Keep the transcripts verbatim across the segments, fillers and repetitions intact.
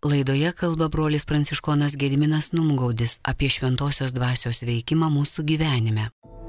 Laidoje kalba brolis pranciškonas Gediminas Numgaudis apie šventosios dvasios veikimą mūsų gyvenime.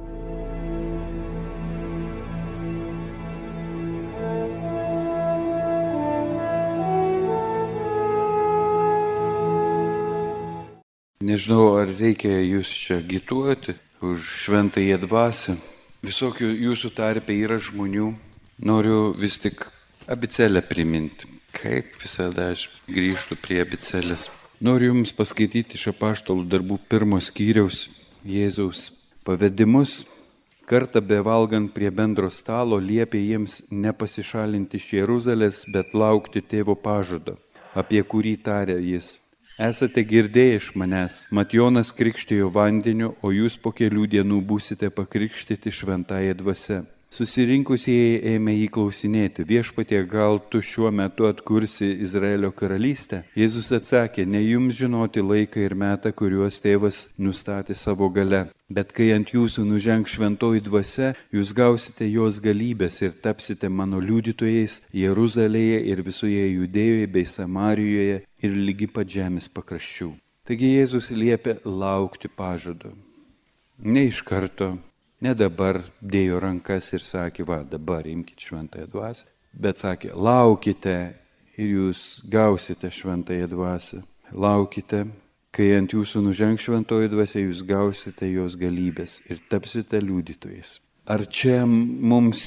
Nežinau, ar reikia jūs čia agituoti už šventąją dvasią. Visokių jūsų tarpe yra žmonių. Noriu vis tik abėcėlę priminti. Kaip visada aš grįžtu prie abėcėlės. Noriu jums paskaityti iš apaštalų darbų pirmo skyriaus Jėzaus pavedimus. Kartą bevalgant prie bendro stalo liepė jiems nepasišalinti iš Jeruzalės, bet laukti tėvo pažado, apie kurį tarė jis. Esate girdėję iš manęs, mat Jonas krikštijo vandeniu, o jūs po kelių dienų būsite pakrikštyti šventąja dvasia. Susirinkusieji ėmė jį klausinėti, viešpatie, gal tu šiuo metu atkursi Izraelio karalystę? Jėzus atsakė, ne jums žinoti laiką ir metą, kuriuos tėvas nustatė savo gale. Bet kai ant jūsų nužengs šventoji dvasia, jūs gausite jos galybės ir tapsite mano liudytojais Jeruzalėje ir visoje Judėjoje bei Samarijoje ir lygi pat žemės pakraščių. Taigi Jėzus liepė laukti pažado. Ne iš karto. Ne dabar dėjo rankas ir sakė, va, dabar imkite šventąją dvasią, bet sakė, laukite ir jūs gausite šventąją dvasią. Laukite, kai ant jūsų nužengs šventoji dvasia, jūs gausite jos galybės ir tapsite liudytojais. Ar čia mums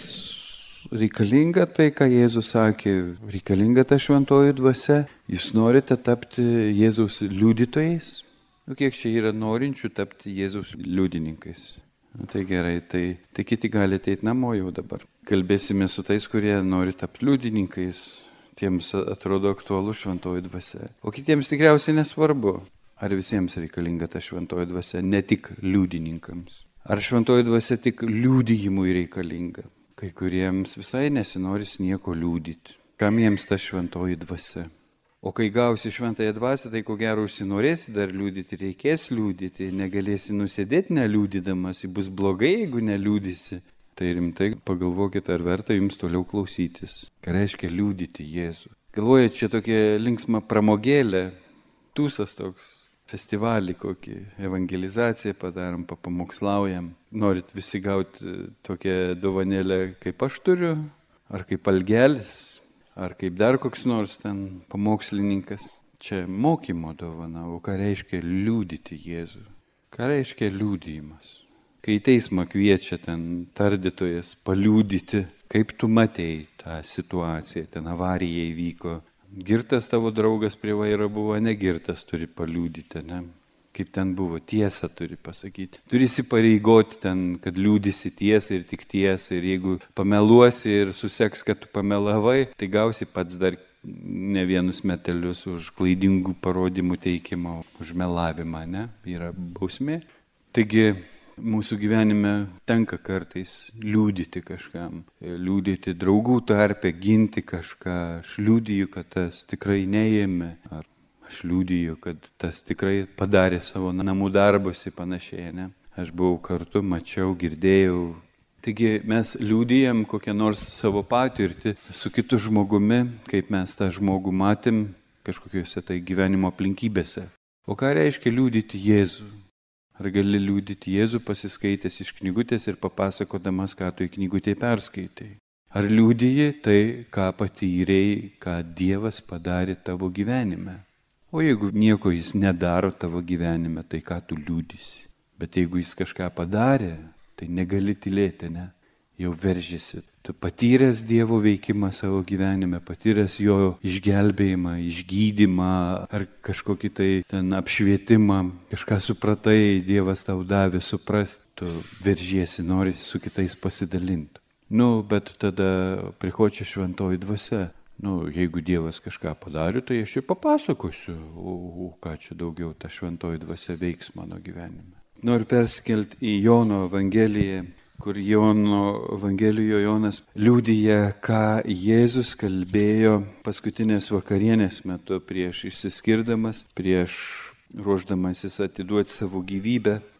reikalinga tai, ką Jėzus sakė, reikalinga ta šventoji dvasia? Jūs norite tapti Jėzaus liudytojais? Nu, kiek čia yra norinčių tapti Jėzaus liudininkais? Nu, tai gerai, tai, tai kiti gali ateiti namo jau dabar. Kalbėsime su tais, kurie nori tapti liudininkais, tiems atrodo aktualu šventoji dvasia. O kitiems tikriausiai nesvarbu, ar visiems reikalinga ta šventoji dvasia, ne tik liudininkams. Ar šventoji dvasia tik liudijimui reikalinga. Kai kuriems visai nesinoris nieko liudyti. Kam jiems ta šventoji dvasia? O kai gausi šventąją dvasią, tai ko gero užsinorėsi dar liūdyti, reikės liūdyti, negalėsi nusėdėti neliūdydamas, bus blogai, jeigu neliūdysi. Tai rimtai pagalvokite, ar verta jums toliau klausytis. Ką reiškia liūdyti Jėzų? Galvoju, čia tokia linksma pramogėlė, tūsas toks, festivalį kokį, evangelizaciją padarom, papamokslaujam. Norit visi gauti tokią dovanėlę, kaip aš turiu, ar kaip algelis? Ar kaip dar koks nors ten pamokslininkas. Čia mokymo dovana, o ką reiškia liūdyti Jėzų? Ką reiškia liūdijimas? Kai į teismą kviečia ten tardytojas paliūdyti, kaip tu matei tą situaciją, ten avarija įvyko. Girtas tavo draugas prie vairo buvo, negirtas turi paliūdyti, ne? Kaip ten buvo, tiesą turi pasakyti. Turi įsipareigoti ten, kad liūdisi tiesą ir tik tiesą. Ir jeigu pameluosi ir suseks, kad tu pamelavai, tai gausi pats dar ne vienus metelius už klaidingų parodymų teikimą, už melavimą, ne? Yra bausmė. Taigi mūsų gyvenime tenka kartais liūdyti kažkam. Liūdyti draugų tarpe, ginti kažką. Aš liūdiju, kad tas tikrai neėmė. Ar aš liūdiju, kad tas tikrai padarė savo namų darbus ir panašiai, ne? Aš buvau kartu, mačiau, girdėjau. Taigi mes liūdijam kokią nors savo patirtį su kitu žmogumi, kaip mes tą žmogų matėm kažkokiuose tai gyvenimo aplinkybėse. O ką reiškia liūdyti Jėzų? Ar gali liūdyti Jėzų pasiskaitęs iš knygutės ir papasakodamas, ką tu į knygutėje perskaitai? Ar liūdiji tai, ką patyrei, ką Dievas padarė tavo gyvenime? O jeigu nieko jis nedaro tavo gyvenime, tai ką tu liūdysi? Bet jeigu jis kažką padarė, tai negali tylėti, ne? Jau veržėsi. Tu patyręs Dievo veikimą savo gyvenime, patyręs jo išgelbėjimą, išgydymą ar kažkokį tai ten apšvietimą, kažką supratai, Dievas tau davė suprast, tu veržiesi, nori su kitais pasidalinti. Nu, bet tada prichočia šventoji dvasia. Nu, jeigu Dievas kažką padarė, tai aš ir papasakosiu, o, o ką čia daugiau ta šventoji dvasia veiks mano gyvenime. Noriu persikelti į Jono Evangeliją, kur Jono Evangelijoje Jonas liudija, ką Jėzus kalbėjo paskutinės vakarienės metu prieš išsiskirdamas, prieš ruošdamasis atiduoti savo gyvybę.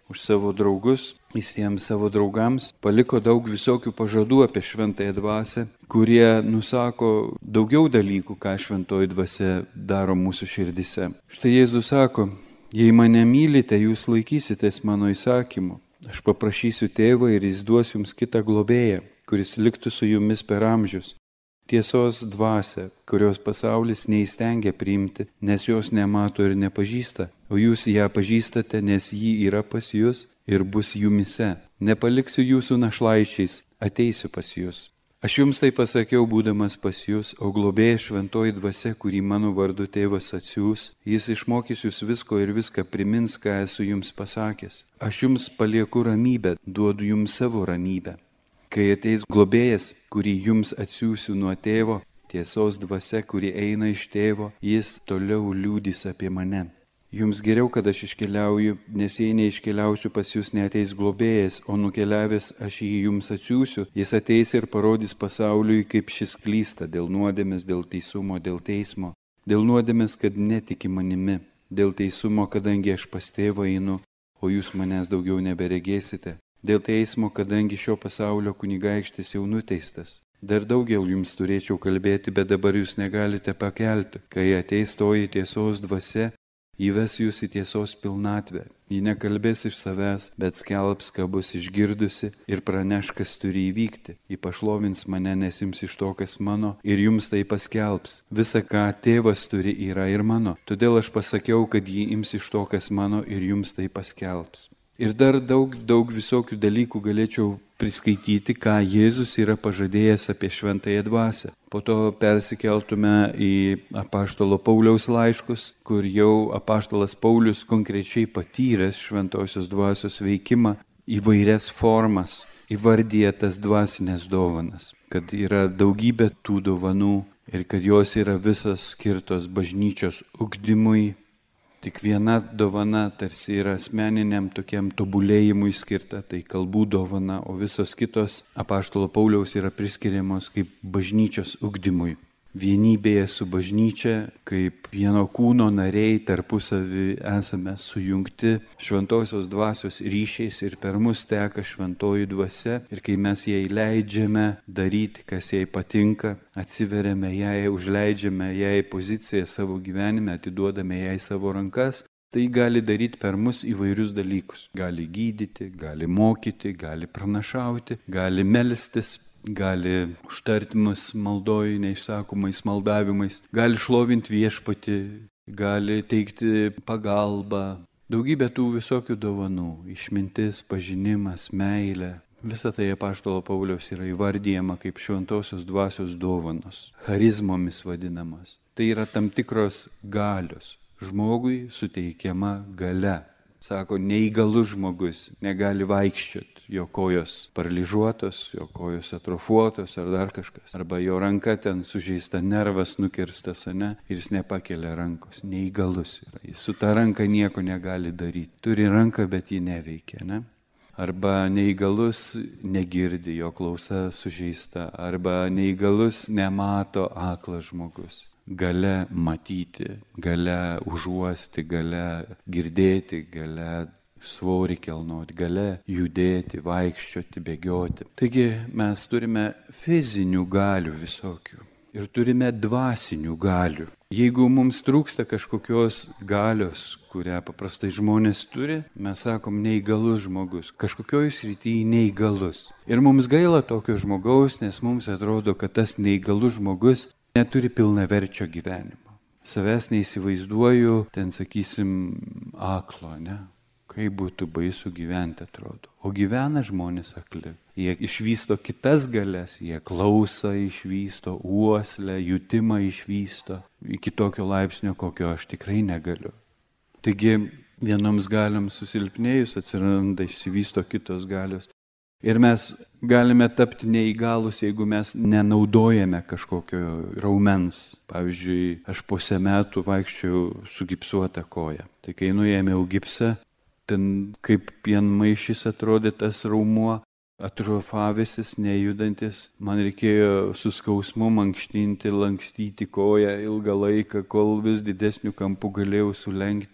už savo draugus, jis tiems savo draugams paliko daug visokių pažadų apie šventąją dvasią, kurie nusako daugiau dalykų, ką šventoji dvasia daro mūsų širdise. Štai Jėzus sako, jei mane mylite, jūs laikysitės mano įsakymų. Aš paprašysiu tėvą ir jis duos jums kitą globėją, kuris liktų su jumis per amžius. Tiesos dvasia, kurios pasaulis neįstengia priimti, nes jos nemato ir nepažįsta, o jūs ją pažįstate, nes ji yra pas jūs ir bus jumise. Nepaliksiu jūsų našlaičiais, ateisiu pas jūs. Aš jums tai pasakiau, būdamas pas jūs, o globėjas šventoji dvasia, kurį mano vardu tėvas atsiųs, jis išmokys jūs visko ir viską primins, ką esu jums pasakęs. Aš jums palieku ramybę, duodu jums savo ramybę. Kai ateis globėjas, kurį jums atsiųsiu nuo tėvo, tiesos dvasia, kuri eina iš tėvo, jis toliau liudys apie mane. Jums geriau, kad aš iškeliauju, nes jei neiškeliausiu pas jūs, neateis globėjas, o nukeliavęs aš jį jums atsiųsiu, jis ateis ir parodys pasauliui, kaip šis klysta dėl nuodėmės, dėl teisumo, dėl teismo, dėl nuodėmės, kad netiki manimi, dėl teisumo, kadangi aš pas tėvą einu, o jūs manęs daugiau neberegėsite. Dėl teismo, kadangi šio pasaulio kunigaikštis jau nuteistas. Dar daugel jums turėčiau kalbėti, bet dabar jūs negalite pakelti. Kai ateis toji tiesos dvasia, įves jūs į tiesos pilnatvę. Ji nekalbės iš savęs, bet skelbs, ką bus išgirdusi ir praneš, kas turi įvykti. Ji pašlovins mane, nes jums iš to, kas mano, ir jums tai paskelbs. Visa, ką tėvas turi, yra ir mano. Todėl aš pasakiau, kad ji ims iš to, kas mano, ir jums tai paskelbs. Ir dar daug, daug visokių dalykų galėčiau priskaityti, ką Jėzus yra pažadėjęs apie šventąją dvasią. Po to persikeltume į apaštalo Pauliaus laiškus, kur jau apaštalas Paulius konkrečiai patyręs šventosios dvasios veikimą įvairias formas, įvardyja tas dvasinės dovanas, kad yra daugybė tų dovanų ir kad jos yra visas skirtos bažnyčios ugdymui. Tik viena dovana tarsi yra asmeniniam tokiam tobulėjimui skirta, tai kalbų dovana, o visos kitos apaštalo Pauliaus yra priskiriamos kaip bažnyčios ugdymui. Vienybėje su bažnyčia, kaip vieno kūno nariai tarpusavy esame sujungti šventosios dvasios ryšiais ir per mus teka šventoji dvasia ir kai mes jai leidžiame daryti, kas jai patinka, atsiveriame jai, užleidžiame jai poziciją savo gyvenime, atiduodame jai savo rankas, tai gali daryti per mus įvairius dalykus. Gali gydyti, gali mokyti, gali pranašauti, gali melstis, gali užtarti mus maldoj, neišsakomais maldavimais, gali šlovinti viešpatį, gali teikti pagalbą. Daugybė tų visokių dovanų, išmintis, pažinimas, meilė. Visa tai apaštalo Pauliaus yra įvardyjama kaip šventosios dvasios dovanos, charizmomis vadinamas. Tai yra tam tikros galios. Žmogui suteikiama galia. Sako, neįgalus žmogus negali vaikščioti, jo kojos paralyžiuotos, jo kojos atrofuotos ar dar kažkas. Arba jo ranka ten sužeista, nervas nukirstas, ane, ir jis nepakelia rankos. Neįgalus yra. Jis su ta ranka nieko negali daryti. Turi ranką, bet ji neveikia, ne? Arba neįgalus negirdi, jo klausa sužeista. Arba neįgalus nemato, aklas žmogus. Galia matyti, galia užuosti, galia girdėti, galia svorį kelnoti, galia judėti, vaikščioti, bėgioti. Taigi mes turime fizinių galių visokių ir turime dvasinių galių. Jeigu mums trūksta kažkokios galios, kurią paprastai žmonės turi, mes sakom neįgalus žmogus, kažkokioj srityje neįgalus. Ir mums gaila tokio žmogaus, nes mums atrodo, kad tas neįgalus žmogus neturi pilnaverčio gyvenimo. Savęs neįsivaizduoju, ten sakysim, aklo, ne? Kaip būtų baisu gyventi, atrodo. O gyvena žmonės akli. Jie išvysto kitas galias, jie klausą išvysto, uoslę, jutimą išvysto, iki tokio laipsnio, kokio aš tikrai negaliu. Taigi vienoms galiams susilpnėjus atsiranda, išsivysto kitos galios. Ir mes galime tapti neįgalus, jeigu mes nenaudojame kažkokio raumens. Pavyzdžiui, aš pusę metų vaikščiau su gipsuota koja. Tai kai nuėmiau gipsą, ten kaip pienmaišys atrodė tas raumuo, atrofavęsis, nejudantis. Man reikėjo su skausmu mankštinti, lankstyti koją ilgą laiką, kol vis didesnių kampų galėjau sulenkti.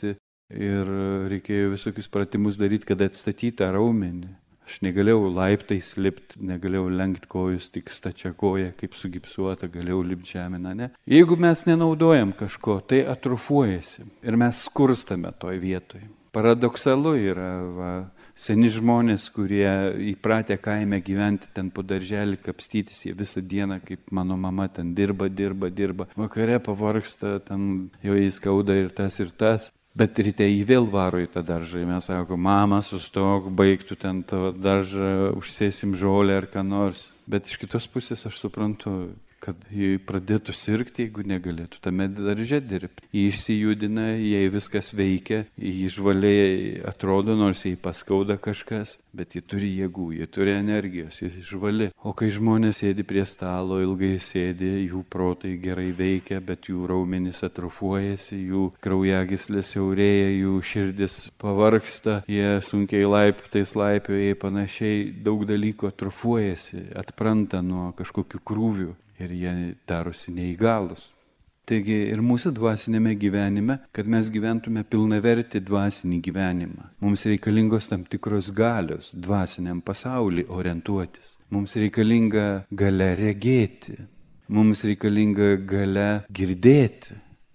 ir reikėjo visokius pratimus daryti, kad atstatyti tą raumenį. Aš negalėjau laiptais lipti, negalėjau lenkti kojus, tik stačia koja, kaip sugipsuota, galėjau lipti žemėną, ne? Jeigu mes nenaudojam kažko, tai atrofuojasi ir mes skurstame toj vietoj. Paradoksalu yra, va, seni žmonės, kurie įpratę kaime gyventi, ten po darželį kapstytis, jie visą dieną, kaip mano mama, ten dirba, dirba, dirba. Vakare pavargsta, ten jo įskauda ir tas ir tas. Bet ryte jį vėl varo į tą daržą. Mes sako, mama, sustok, baigtų ten to daržą, užsėsim žolę ar ką nors. Bet iš kitos pusės aš suprantu, kad jį pradėtų sirgti, jeigu negalėtų tame darže dirbti. Jį išsijudina, jai viskas veikia, jį žvaliai atrodo, nors jai paskauda kažkas, bet jį turi jėgų, jį turi energijos, jį žvali. O kai žmonės sėdi prie stalo, ilgai sėdi, jų protai gerai veikia, bet jų raumenys atrofuojasi, jų kraujagyslės siaurėja, jų širdis pavargsta, jie sunkiai laiptais laipioja, panašiai daug dalykų atrofuojasi, atpranta nuo kažkokių krūvių. Ir jie darosi neįgalus. Taigi ir mūsų dvasinėme gyvenime, kad mes gyventume pilnavertį dvasinį gyvenimą, mums reikalingos tam tikros galios dvasiniam pasaulį orientuotis. Mums reikalinga galia regėti, mums reikalinga galia girdėti,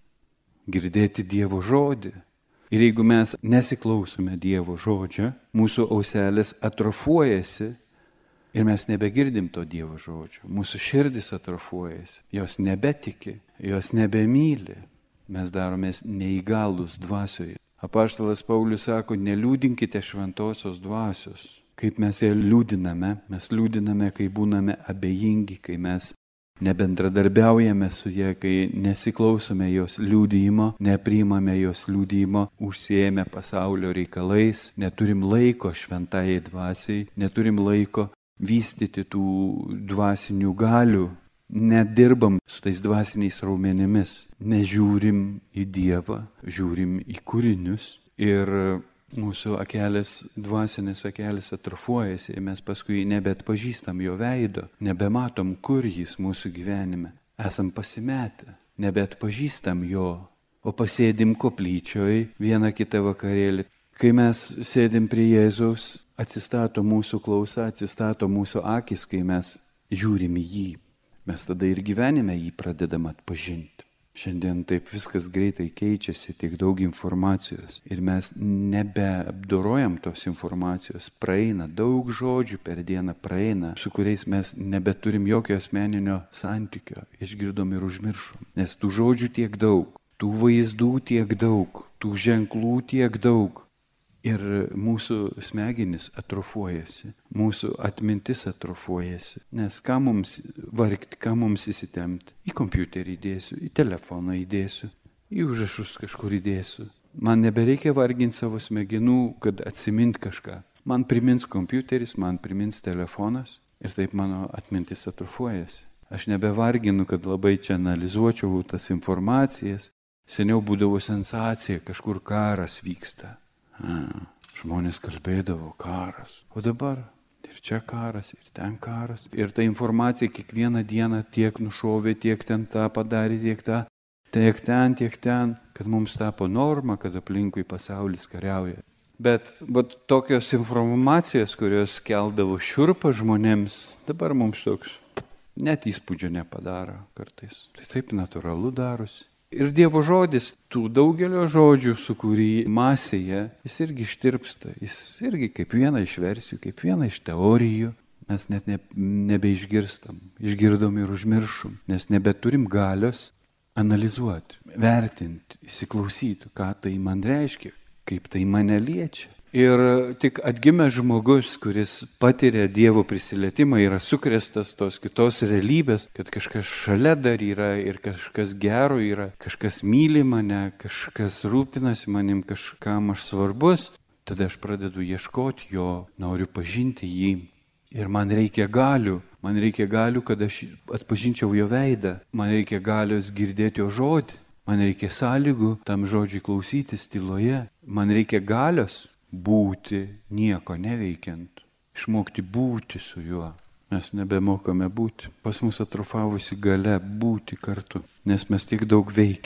girdėti Dievo žodį. Ir jeigu mes nesiklausome Dievo žodžio, mūsų auselės atrofuojasi, ir mes nebegirdim to Dievo žodžio. Mūsų širdis atrofuojasi, jos nebetiki, jos nebemyli. Mes daromės neįgalus dvasioje. Apaštalas Paulius sako, neliūdinkite šventosios dvasios. Kaip mes ją liūdiname, mes liūdiname, kai būname abejingi, kai mes nebendradarbiaujame su ja, kai nesiklausome jos liudijimo, nepriimame jos liudijimo, užsiėmę pasaulio reikalais, neturim laiko šventajai dvasiai, neturim laiko vystyti tų dvasinių galių, nedirbam su tais dvasiniais raumenimis, nežiūrim į Dievą, žiūrim į kūrinius ir mūsų akelės, dvasinės akelės atrofuojasi ir mes paskui nebeatpažįstam jo veido, nebematom, kur jis mūsų gyvenime. Esam pasimetę, nebeatpažįstam jo, o pasėdim koplyčioj vieną kitą vakarėlį. Kai mes sėdim prie Jėzaus, atsistato mūsų klausa, atsistato mūsų akis, kai mes žiūrim į jį. Mes tada ir gyvenime jį pradedam atpažinti. Šiandien taip viskas greitai keičiasi, tiek daug informacijos. Ir mes nebeapdorojam tos informacijos. Praeina daug žodžių per dieną, praeina, su kuriais mes nebeturim jokio asmeninio santykio. Išgirdom ir užmiršom. Nes tų žodžių tiek daug, tų vaizdų tiek daug, tų ženklų tiek daug. Ir mūsų smegenys atrofuojasi, mūsų atmintis atrofuojasi. Nes ką mums vargti, ką mums įsitemti? Į kompiuterį įdėsiu, į telefoną įdėsiu, į užrašus kažkur įdėsiu. Man nebereikia varginti savo smegenų, kad atsimint kažką. Man primins kompiuteris, man primins telefonas ir taip mano atmintis atrofuojasi. Aš nebevarginu, kad labai čia analizuočiau tas informacijas. Seniau būdavo sensacija, kažkur karas vyksta. A, žmonės kalbėdavo karas, o dabar ir čia karas, ir ten karas. Ir ta informacija kiekvieną dieną tiek nušovė, tiek ten tą padarė, tiek tą, tiek ten, tiek ten, kad mums tapo norma, kad aplinkui pasaulis kariauja. Bet vat, tokios informacijos, kurios keldavo šiurpą žmonėms, dabar mums toks net įspūdžio nepadaro kartais. Tai taip natūralu darosi. Ir Dievo žodis, tų daugelio žodžių, su kurį masėje, jis irgi ištirpsta, jis irgi kaip viena iš versijų, kaip viena iš teorijų, mes net ne, nebeišgirstam, išgirdom ir užmiršom, nes nebeturim galios analizuoti, vertinti, įsiklausyti, ką tai man reiškia, kaip tai mane liečia. Ir tik atgimęs žmogus, kuris patiria Dievo prisilietimą, yra sukrėstas tos kitos realybės, kad kažkas šalia dar yra ir kažkas gero yra, kažkas myli mane, kažkas rūpinasi manim, kažkam aš svarbus, tada aš pradedu ieškoti jo, noriu pažinti jį. Ir man reikia galių, man reikia galių, kad aš atpažinčiau jo veidą, man reikia galios girdėti jo žodį, man reikia sąlygų tam žodžiui klausytis tyloje, man reikia galios būti nieko neveikiant, išmokti būti su juo. Mes nebemokame būti. Pas mus atrofavusi galia būti kartu, nes mes tiek daug veikiam.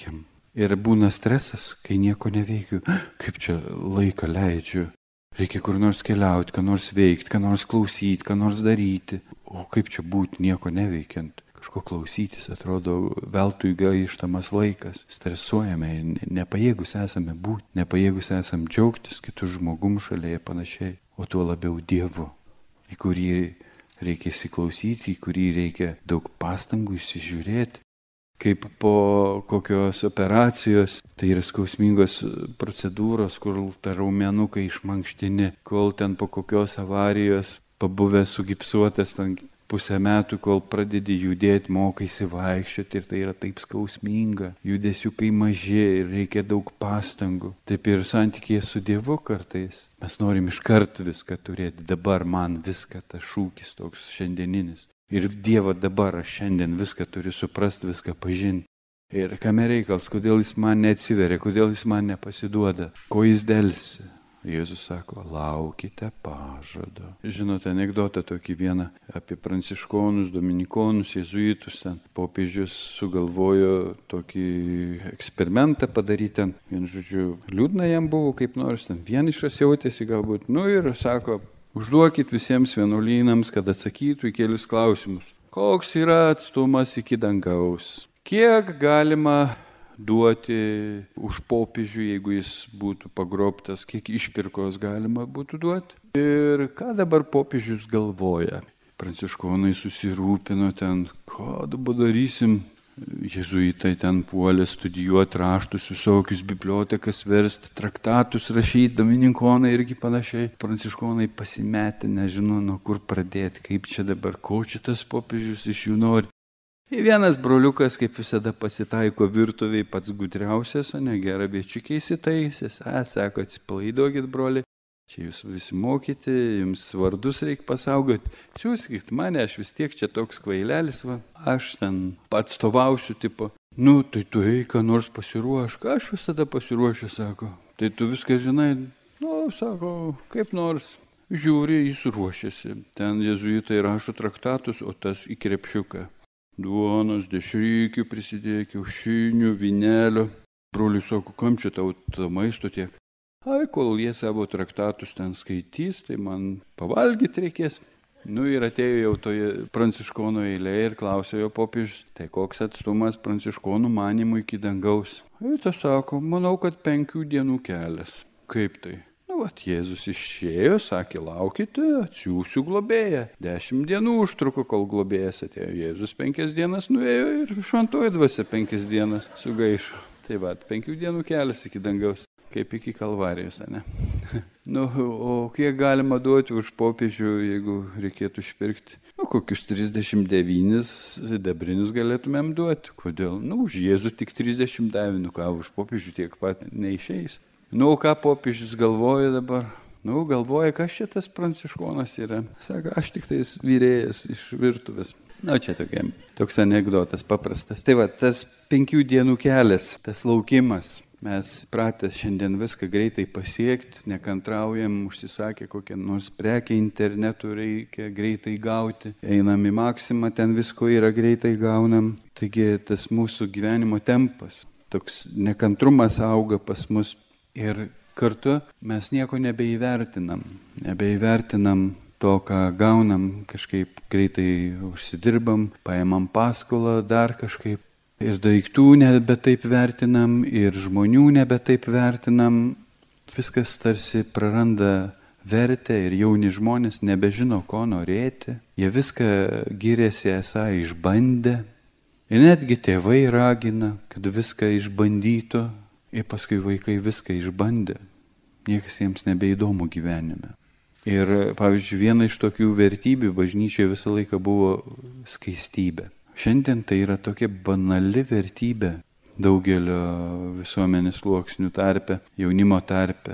Ir būna stresas, kai nieko neveikiu. Kaip čia laiką leidžiu? Reikia kur nors keliauti, ką nors veikti, ką nors klausyti, ką nors daryti. O kaip čia būti nieko neveikiant? Kažko klausytis, atrodo, veltui gaištamas laikas. Stresuojame ir nepajėgus esame būti, nepajėgus esame džiaugtis kitų žmogum šalia ir panašiai. O tuo labiau Dievu, į kurį reikia įsiklausyti, į kurį reikia daug pastangų įsižiūrėti. Kaip po kokios operacijos, tai yra skausmingos procedūros, kur tą raumenuką išmankštini, kol ten po kokios avarijos pabuvęs sugipsuotas ten pusę metų, kol pradedi judėti, mokaisi vaikščioti ir tai yra taip skausminga. Judesiukai maži ir reikia daug pastangų. Taip ir santykėje su Dievu kartais. Mes norim iškart viską turėti, dabar man viską, tas šūkis toks šiandieninis. Ir Dievą dabar aš šiandien viską turiu suprasti, viską pažinti. Ir kame reikalas, kodėl jis man neatsiveria, kodėl jis man nepasiduoda, ko jis delsi. Jėzus sako, laukite pažado. Žinote anekdotą tokį vieną apie pranciškonus, dominikonus, jėzuitus. Ten popiežius sugalvojo tokį eksperimentą padaryti. Ten, vien žodžiu, liūdna jam buvo kaip nors, ten vienišas jautėsi galbūt. Nu ir sako, užduokit visiems vienuolynams, kad atsakytų į kelis klausimus. Koks yra atstumas iki dangaus? Kiek galima duoti už popiežių, jeigu jis būtų pagrobtas, kiek išpirkos galima būtų duoti. Ir ką dabar popiežius galvoja? Pranciškonai susirūpino ten, ką dabar darysim. Jėzuitai ten puolė studijuoti raštus, visokius bibliotekas versti, traktatus rašyti, dominikonai irgi panašiai. Pranciškonai pasimetę, nežino, nuo kur pradėti, kaip čia dabar, ko čia tas popiežius iš jų nori. Ir vienas broliukas, kaip visada pasitaiko virtuviai, pats gudriausias, o ne gerą biečiukę įsitaisęs. A, sako, atsipalaiduokit, broli, čia jūs visi mokyti, jums vardus reikia pasaugoti. Siūskit mane, aš vis tiek čia toks kvailelis, va. Aš ten atstovausiu, tipo, nu, tai tu eik, ką nors pasiruošk, aš visada pasiruošiu, sako. Tai tu viską žinai, nu, sako, kaip nors. Žiūri, jis ruošiasi. Ten jėzuitai rašo traktatus, o tas į krepšiuką. Duonos, dešrykių prisidėjo, kiaušinių, vynelio. Broliui sako, kam čia tau to maisto tiek? Ai, kol jie savo traktatus ten skaitys, tai man pavalgyti reikės. Nu ir atėjo jau toje pranciškonų eilė ir klausė jo popiežius, tai koks atstumas pranciškonų manimų iki dangaus? Ir tas sako, manau, kad penkių dienų kelias. Kaip tai? Nu, vat, Jėzus išėjo, sakė, laukite, atsiųsiu globėją. Dešimt dienų užtruko, kol globėjas atėjo. Jėzus penkias dienas nuėjo ir šventoji dvasia penkias dienas sugaišo. Tai vat, penkių dienų kelias iki dangaus, kaip iki Kalvarijos, ne? Nu, o kiek galima duoti už popiežių, jeigu reikėtų išpirkti? Nu, kokius trisdešimt devynis sidabrinius galėtumėm duoti. Kodėl? Nu, už Jėzų tik trisdešimt devynis, ką už popiežių tiek pat neišeis. Nu, ką popiežius galvoja dabar? Nu, galvoja, kas čia tas pranciškonas yra. Sako, aš tik tais vyrėjas iš virtuvės. Na, čia tokia, toks anekdotas paprastas. Tai va, tas penkių dienų kelias, tas laukimas. Mes pratęs šiandien viską greitai pasiekti, nekantraujam, užsisakė kokią nors prekę internetu, reikia greitai gauti. Einam į Maksimą, ten visko yra, greitai gaunam. Taigi tas mūsų gyvenimo tempas, toks nekantrumas auga pas mus. Ir kartu mes nieko nebeįvertinam, nebeįvertinam to, ką gaunam, kažkaip greitai užsidirbam, paimam paskolą dar kažkaip. Ir daiktų nebe taip vertinam, ir žmonių nebe taip vertinam. Viskas tarsi praranda vertę ir jauni žmonės nebežino, ko norėti. Jie viską giriasi esą išbandę. Ir netgi tėvai ragina, kad viską išbandytų. Ir paskui vaikai viską išbandė. Niekas jiems nebeįdomu gyvenime. Ir, pavyzdžiui, viena iš tokių vertybių bažnyčioje visą laiką buvo skaistybė. Šiandien tai yra tokia banali vertybė daugelio visuomenės sluoksnių tarpe, jaunimo tarpe.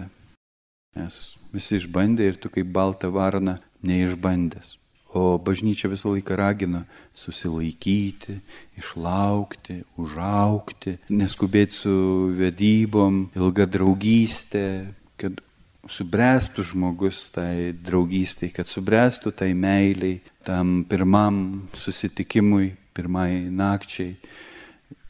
Nes visi išbandė ir tu kaip balta varna neišbandęs. O bažnyčia visą laiką ragina susilaikyti, išlaukti, užaukti, neskubėti su vedybom, ilga draugystė, kad subręstų žmogus tai draugystei, kad subręstų tai meiliai, tam pirmam susitikimui, pirmai nakčiai.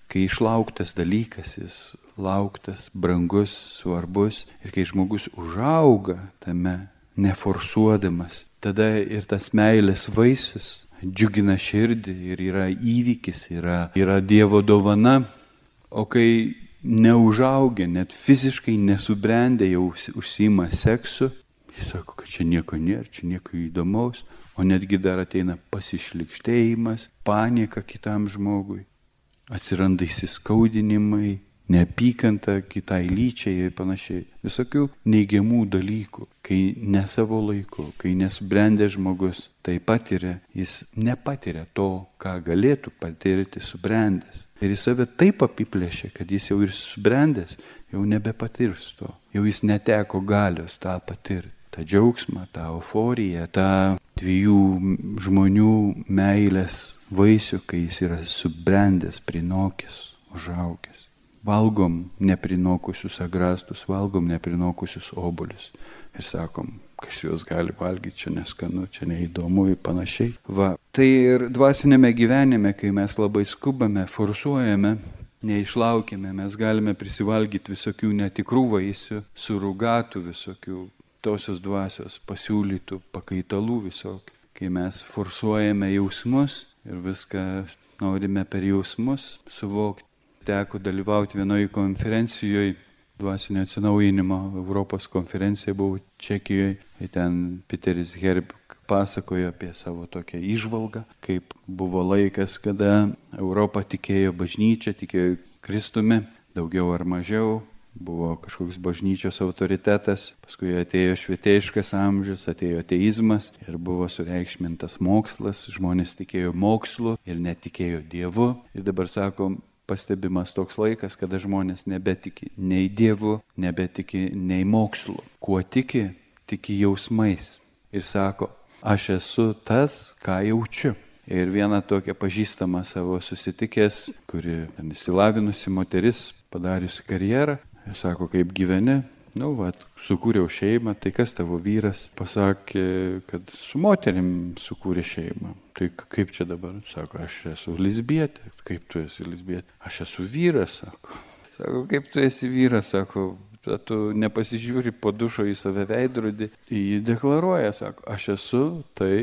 kai išlauktas dalykas, jis lauktas, brangus, svarbus ir kai žmogus užauga tame, neforsuodamas, tada ir tas meilės vaisius džiugina širdį ir yra įvykis, yra, yra Dievo dovana, o kai neužaugę, net fiziškai nesubrendę jau užsiima seksu, jis sako, kad čia nieko nėra, čia nieko įdomaus, o netgi dar ateina pasišlikštėjimas, panika kitam žmogui, atsiranda įsiskaudinimai, neapykanta kitai lyčiai ir panašiai. Visokių neigiamų dalykų, kai ne savo laiku, kai nesubrendė žmogus, tai patiria, jis nepatiria to, ką galėtų patirti subrendęs. Ir jis save taip apiplėšė, kad jis jau ir subrendęs, jau nebepatirs to. Jau jis neteko galios tą patirti. tą džiaugsmą, tą euforiją, tą dviejų žmonių meilės vaisių, kai jis yra subrendęs, prinokęs, užaugęs. Valgom neprinokusius agrastus, valgom neprinokusius obuolius ir sakom, kas juos gali valgyti, čia neskanu, čia neįdomu ir panašiai. Va, tai ir dvasinėme gyvenime, kai mes labai skubame, forsuojame, neišlaukime, mes galime prisivalgyti visokių netikrų vaisių, surugatų visokių, tosios dvasios pasiūlytų pakaitalų visokių. Kai mes forsuojame jausmus ir viską norime per jausmus suvokti. Teko dalyvauti vienoje konferencijoje, dvasinio atsinaujinimo Europos konferencija buvo Čekijoje. Ir ten Peteris Herb pasakojo apie savo tokią įžvalgą, kaip buvo laikas, kada Europa tikėjo bažnyčia, tikėjo Kristumi, daugiau ar mažiau. Buvo kažkoks bažnyčios autoritetas, paskui atėjo švietėjiškas amžius, atėjo ateizmas ir buvo sureikšmintas mokslas, žmonės tikėjo mokslu ir netikėjo Dievu. Ir dabar sakom, pastebimas toks laikas, kada žmonės nebetiki nei Dievu, nebetiki nei mokslu. Kuo tiki? Tiki jausmais. Ir sako, aš esu tas, ką jaučiu. Ir viena tokia pažįstama savo susitikęs, kuri išsilavinusi moteris, padariusi karjerą, ir sako, kaip gyveni, nu, va, sukūriau šeimą, tai kas tavo vyras? Pasakė, kad su moterim sukūrė šeimą. Tai kaip čia dabar? Sako, aš esu lesbietė. Kaip tu esi lesbietė? Aš esu vyras, sako. Sako, kaip tu esi vyras, sako, tu nepasižiūri po dušo į save veidrodį. Jį deklaruoja, sako, aš esu tai,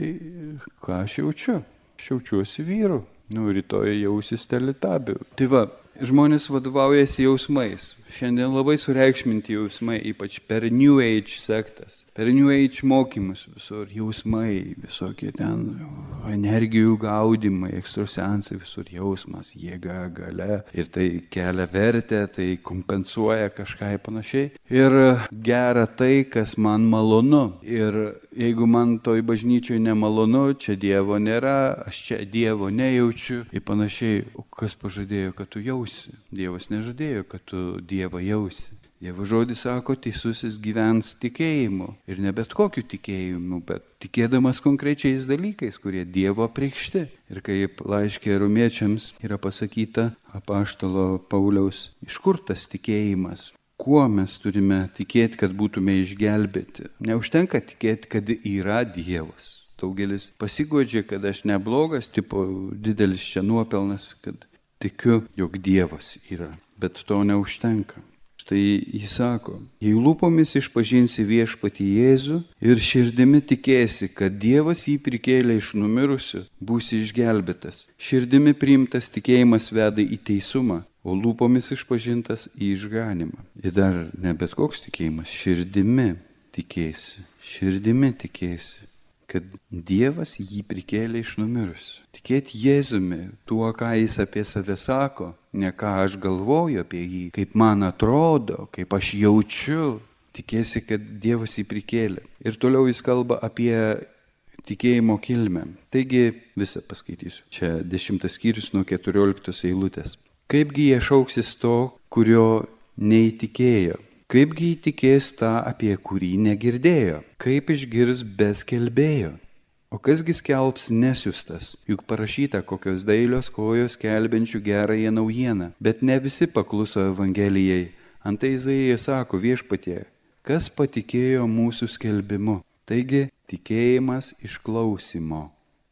ką aš jaučiu. Aš jaučiuosi vyru. Nu, rytoj jausis teletabiu. Tai va, žmonės vadovaujasi jausmais. Šiandien labai sureikšminti jausmai, ypač per New Age sektas, per New Age mokymus visur, jausmai, visokie ten energijų gaudimai, ekstrasensai, visur jausmas, jėga, galia. Ir tai kelia vertę, tai kompensuoja kažką ir panašiai. Ir gera tai, kas man malonu. Ir jeigu man toj bažnyčioj nemalonu, čia Dievo nėra, aš čia Dievo nejaučiu ir panašiai. O kas pažadėjo, kad tu jausi? Dievas nežadėjo, kad tu Dievą jausi. Dievo žodis sako, teisusis gyvens tikėjimu. Ir ne bet kokiu tikėjimu, bet tikėdamas konkrečiais dalykais, kurie Dievo apreikšti. Ir kaip laiške romiečiams yra pasakyta apaštalo Pauliaus, iš kur tas tikėjimas? Kuo mes turime tikėti, kad būtume išgelbėti? Neužtenka tikėti, kad yra Dievas. Daugelis pasigodžia, kad aš neblogas, tipo didelis čia nuopelnas, kad tikiu, jog Dievas yra. Bet to neužtenka. Štai jis sako, jei lūpomis išpažinsi viešpatį Jėzų ir širdimi tikėsi, kad Dievas jį prikėlė iš numirusių, būsi išgelbėtas. Širdimi priimtas tikėjimas veda į teisumą, o lūpomis išpažintas į išganimą. Ir dar ne bet koks tikėjimas, širdimi tikėsi, širdimi tikėsi, kad Dievas jį prikėlė iš numirusių. Tikėti Jėzumi, tuo, ką jis apie save sako, ne ką aš galvoju apie jį, kaip man atrodo, kaip aš jaučiu, tikėsi, kad Dievas jį prikėlė. Ir toliau jis kalba apie tikėjimo kilmę. Taigi visą paskaitysiu. Čia dešimtas skyrius nuo keturioliktos eilutės. Kaipgi jie šauksis to, kurio neįtikėjo? Kaipgi įtikės tą, apie kurį negirdėjo? Kaip išgirs be skelbėjo? O kasgi skelbs nesiustas? Juk parašyta, kokios dailios kojos skelbiančių gerąją naujieną. Bet ne visi pakluso Evangelijai. Antai Izaijas sako, viešpatie, kas patikėjo mūsų skelbimu? Taigi tikėjimas iš klausymo.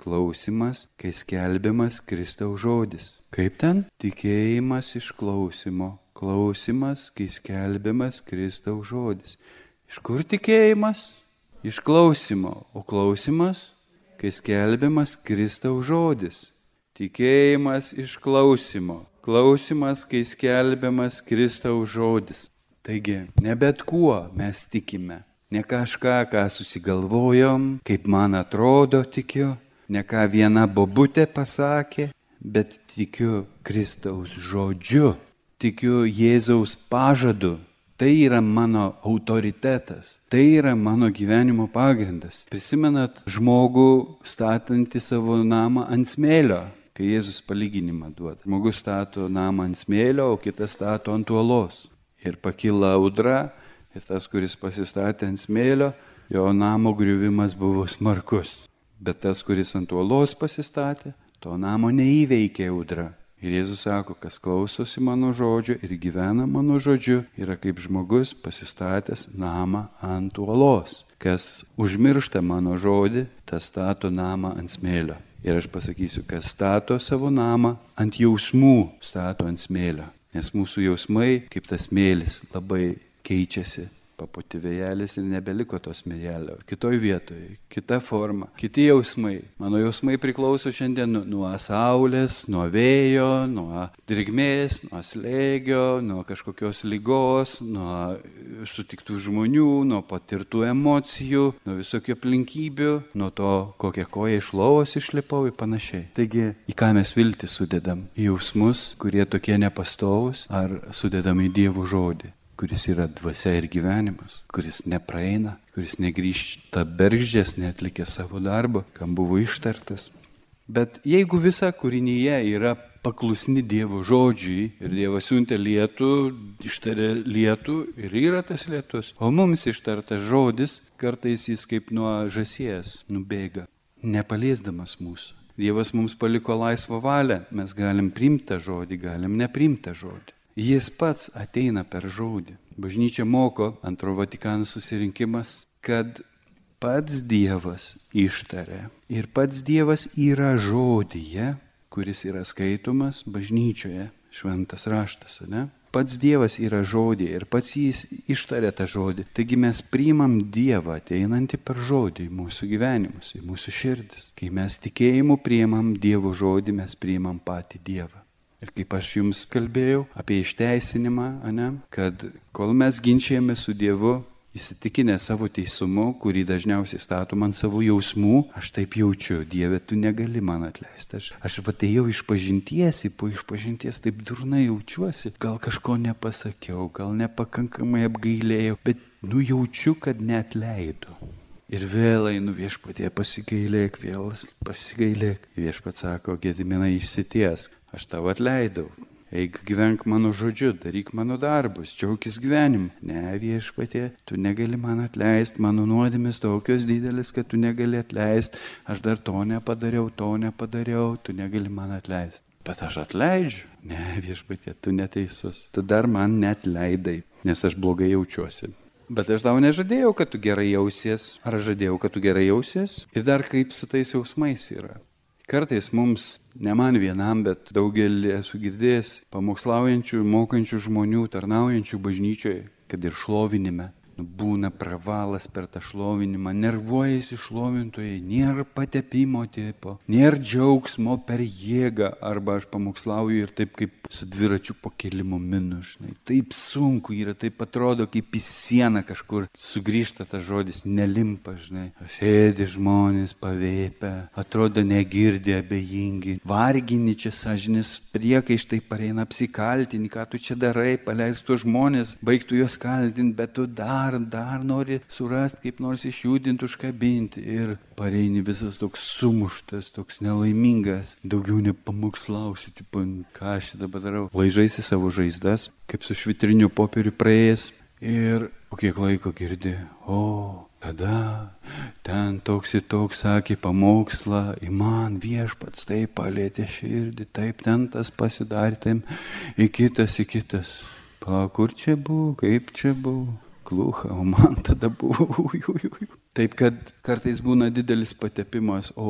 Klausimas, kai skelbiamas Kristaus žodis. Kaip ten? Tikėjimas iš klausimo. Klausimas, kai skelbiamas Kristaus žodis. Iš kur tikėjimas? Iš klausimo. O klausimas, kai skelbiamas Kristaus žodis. Tikėjimas iš klausimo. Klausimas, kai skelbiamas Kristaus žodis. Taigi, ne bet kuo mes tikime. Ne kažką, ką susigalvojom, kaip man atrodo tikiu. Ne ką viena bobutė pasakė, bet tikiu Kristaus žodžiu. Tikiu Jėzaus pažadu. Tai yra mano autoritetas. Tai yra mano gyvenimo pagrindas. Prisimenat žmogų statantį savo namą ant smėlio, kai Jėzus palyginimą duoda. Žmogus stato namą ant smėlio, o kitas stato ant uolos. Ir pakyla audra, ir tas, kuris pasistatė ant smėlio, jo namo griuvimas buvo smarkus. Bet tas, kuris ant uolos pasistatė, to namo neįveikė audra. Ir Jėzus sako, kas klausosi mano žodžio ir gyvena mano žodžiu, yra kaip žmogus pasistatęs namą ant uolos. Kas užmiršta mano žodį, tas stato namą ant smėlio. Ir aš pasakysiu, kas stato savo namą ant jausmų, stato ant smėlio. Nes mūsų jausmai, kaip tas smėlis, labai keičiasi. Papūti vėjelis ir nebeliko to smėlelio. Kitoj vietoje, kita forma, kiti jausmai. Mano jausmai priklauso šiandien nuo saulės, nuo vėjo, nuo drėgmės, nuo slėgio, nuo kažkokios ligos, nuo sutiktų žmonių, nuo patirtų emocijų, nuo visokių aplinkybių, nuo to, kokią koją iš lovos išlipau ir panašiai. Taigi, į ką mes viltį sudedam? Į jausmus, kurie tokie nepastovus, ar sudedam į Dievo žodį, kuris yra dvasia ir gyvenimas, kuris nepraeina, kuris negrįžta bergždžias, neatlikė savo darbo, kam buvo ištartas. Bet jeigu visa kūrinyje yra paklusni Dievo žodžiui ir Dievas siuntė lietų, ištarė lietų ir yra tas lietus, o mums ištartas žodis, kartais jis kaip nuo žąsies nubėga, nepaliesdamas mūsų. Dievas mums paliko laisvą valią, mes galim priimti tą žodį, galim nepriimti tą žodį. Jis pats ateina per žodį. Bažnyčia moko, antro Vatikano susirinkimas, kad pats Dievas ištarė. Ir pats Dievas yra žodyje, kuris yra skaitomas bažnyčioje, šventas raštas, ne? Pats Dievas yra žodyje ir pats jis ištarė tą žodį. Taigi mes priimam Dievą ateinantį per žodį į mūsų gyvenimus, į mūsų širdis. Kai mes tikėjimu priimam Dievo žodį, mes priimam patį Dievą. Ir kaip aš jums kalbėjau apie išteisinimą, ane, kad kol mes ginčiame su Dievu, įsitikinę savo teisumu, kurį dažniausiai statom ant savo jausmų, aš taip jaučiu, Dieve, tu negali man atleisti. Aš, aš atėjau iš pažinties, po išpažinties taip durnai jaučiuosi, gal kažko nepasakiau, gal nepakankamai apgailėjau, bet nu jaučiu, kad neatleidau. Ir vėl einu Viešpatie, pasigailėk, vėl pasigailėk. Viešpats sako, Gediminai, išsitiesk. Aš tau atleidau, eik gyvenk mano žodžiu, daryk mano darbus, džiaukis gyvenimu. Ne, Viešpatie, tu negali man atleisti, mano nuodėmės tokios didelis, kad tu negali atleisti. Aš dar to nepadariau, to nepadariau, tu negali man atleisti. Bet aš atleidžiu. Ne, Viešpatie, tu neteisus. Tu dar man neatleidai, nes aš blogai jaučiuosi. Bet aš tau nežadėjau, kad tu gerai jausies. Ar aš žadėjau, kad tu gerai jausies? Ir dar kaip su tais jausmais yra. Kartais mums, ne man vienam, bet daugelį esu girdėjęs, pamokslaujančių, mokančių žmonių, tarnaujančių bažnyčioje, kad ir šlovinime, būna pravalas per tą šlovinimą, nervuojasi šlovintojai, nėra patepimo tipo, nėra džiaugsmo per jėgą, arba aš pamokslauju ir taip kaip su dviračiu pakėlimo minu, žinai. Taip sunku yra, taip atrodo, kaip į sieną kažkur sugrįžta tas žodis, nelimpa, žinai. Sėdi žmonės pavėpę, atrodo negirdi, abejingi, vargini čia sąžinės priekaištai, pareina apsikaltini, ką tu čia darai, paleisk tuos žmonės, baigtų juos kaltinti, bet tu dar, dar nori surasti, kaip nors išjudinti, užkabinti ir pareini visas toks sumuštas, toks nelaimingas, daugiau nepamokslausi, tipo, ką aš dabar darau. Laižaisi savo žaizdas, kaip su švitriniu popieriu praėjęs ir po kiek laiko girdi, o, tada ten toks ir toks sakė pamokslą, į man Viešpats taip palėtė širdį, taip ten tas pasidarė, taip, į kitas, į kitas. Pa, kur čia buvo, kaip čia buvo? Klucha, o man tada buvo. Taip, kad kartais būna didelis patepimas, o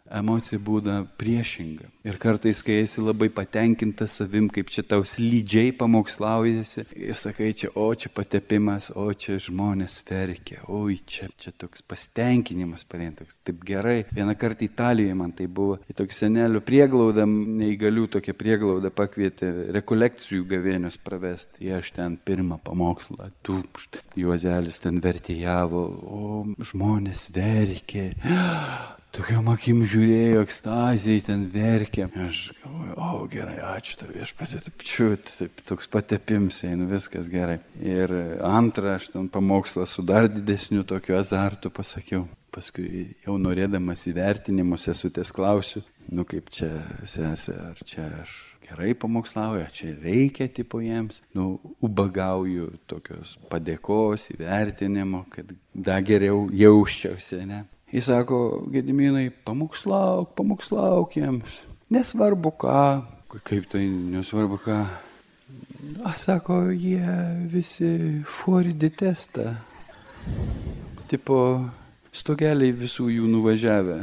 emocija būna priešinga. Ir kartais, kai esi labai patenkintas savim, kaip čia tau slidžiai pamokslaujasi, ir sakai, čia, o čia patepimas, o čia žmonės verkia, oi, čia, čia toks pasitenkinimas parintoks, taip gerai. Vieną kartą Italijoje man tai buvo, į tokį senelių prieglaudą, neįgalių tokią prieglaudą pakvietė rekolekcijų gavėnios pravesti. Ir aš ten pirmą pamokslą, tūpšt, Juozelis ten vertėjavo, o žmonės verkė. Tokiam akim žiūrėjo, ekstazijai ten verkė. Aš galvoju, o gerai, ačiū tau, aš patepčiu, taip, toks patepims, einu, viskas gerai. Ir antrą, aš ten pamokslą su dar didesniu tokiu azartu pasakiau. Paskui jau norėdamas įvertinimo sesutės klausiu, nu kaip čia, sesė, ar čia aš gerai pamokslauju, ar čia reikia tipo jiems. Nu, ubagauju tokios padėkos, įvertinimo, kad dar geriau jausčiausi, ne? Jis sako, Gediminai, pamokslauk, pamokslauk jiems. Nesvarbu ką. Kaip tai nesvarbu ką? A, sako, jie visi fuori di testa. Tipo, stogeliai visų jų nuvažiavę.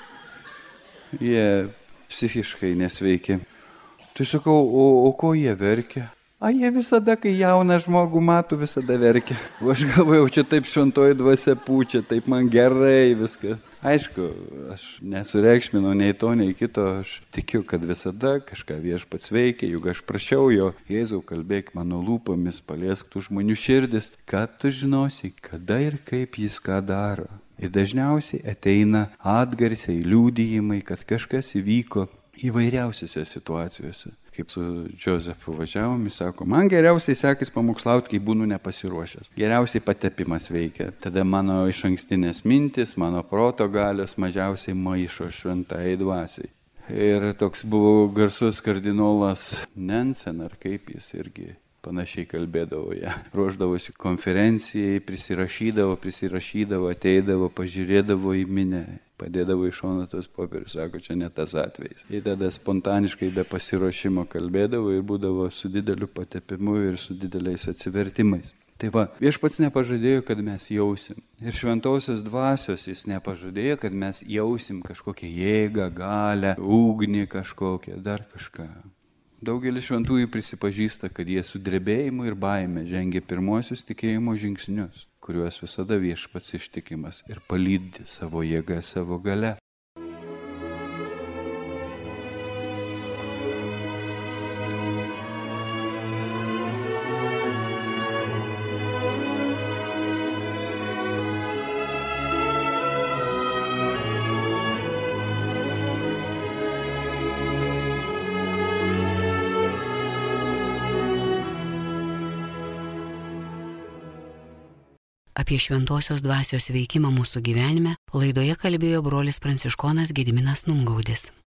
Jie psichiškai nesveiki. Tai sakau, o, o ko jie verkia? A, jie visada, kai jauną žmogų mato, visada verkia. O aš galvojau, čia taip šventoji dvasia pučia, taip man gerai viskas. Aišku, aš nesureikšminau nei to, nei kito, aš tikiu, kad visada kažką Viešpats veikia, juk aš prašiau jo, Jėzau, kalbėk mano lūpomis, paliesk tų žmonių širdis, kad tu žinosi, kada ir kaip jis ką daro. Ir dažniausiai ateina atgarsiai, liudijimai, kad kažkas įvyko įvairiausiose situacijose. Kaip su Džozefu važiavom, jis sako, man geriausiai sekės pamokslauti, kai būnu nepasiruošęs. Geriausiai patepimas veikia. Tada mano išankstinės mintis, mano proto galios mažiausiai maišo šventai dvasiai. Ir toks buvo garsus kardinolas Nansen, ar kaip jis irgi panašiai kalbėdavo, ja. Ruoždavosi konferencijai, prisirašydavo, prisirašydavo, ateidavo, pažiūrėdavo į minę. Padėdavo į šoną tos popierius, sako, čia ne tas atvejis. Ir tada spontaniškai be pasiruošimo kalbėdavo ir būdavo su dideliu patepimu ir su dideliais atsivertimais. Tai va, Viešpats nepažadėjo, kad mes jausim. Ir šventosios dvasios jis nepažadėjo, kad mes jausim kažkokią jėgą, galę, ugnį kažkokią, dar kažką. Daugelis šventųjų prisipažįsta, kad jie su drebėjimu ir baime žengia pirmuosius tikėjimo žingsnius, kuriuos visada Viešpats ištikimas ir palydi savo jėgą, savo gale. Apie šventosios dvasios veikimą mūsų gyvenime laidoje kalbėjo brolis pranciškonas Gediminas Numgaudis.